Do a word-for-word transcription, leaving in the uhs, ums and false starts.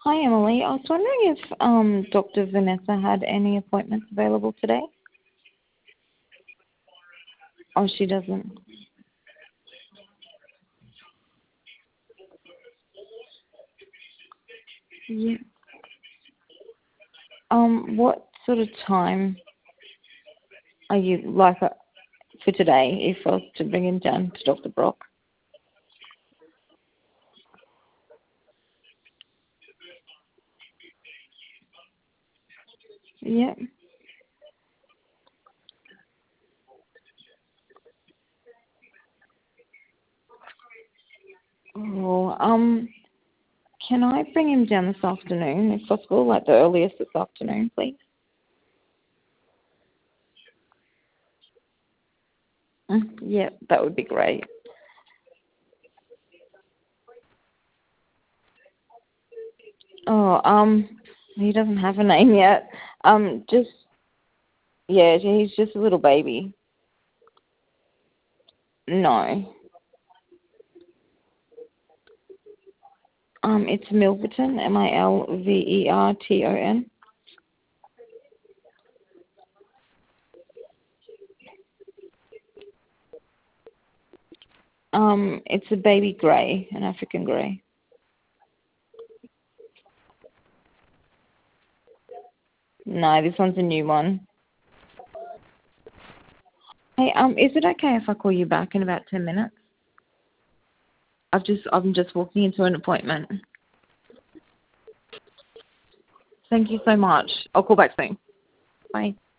Hi, Emily. I was wondering if um, Doctor Vanessa had any appointments available today. Oh, she doesn't. Yeah. Um, what sort of time are you like uh, for today? If I was to bring him down to Doctor Brock. Yeah. Oh, um, can I bring him down this afternoon, if possible, like the earliest this afternoon, please? Mm, yeah, that would be great. Oh, um, he doesn't have a name yet. Um, just yeah, he's just a little baby. No. Um, it's Milverton, M I L V E R T O N. Um, it's a baby grey, an African grey. No, this one's a new one. Hey, um, is it okay if I call you back in about ten minutes? I've just, I'm just walking into an appointment. Thank you so much. I'll call back soon. Bye.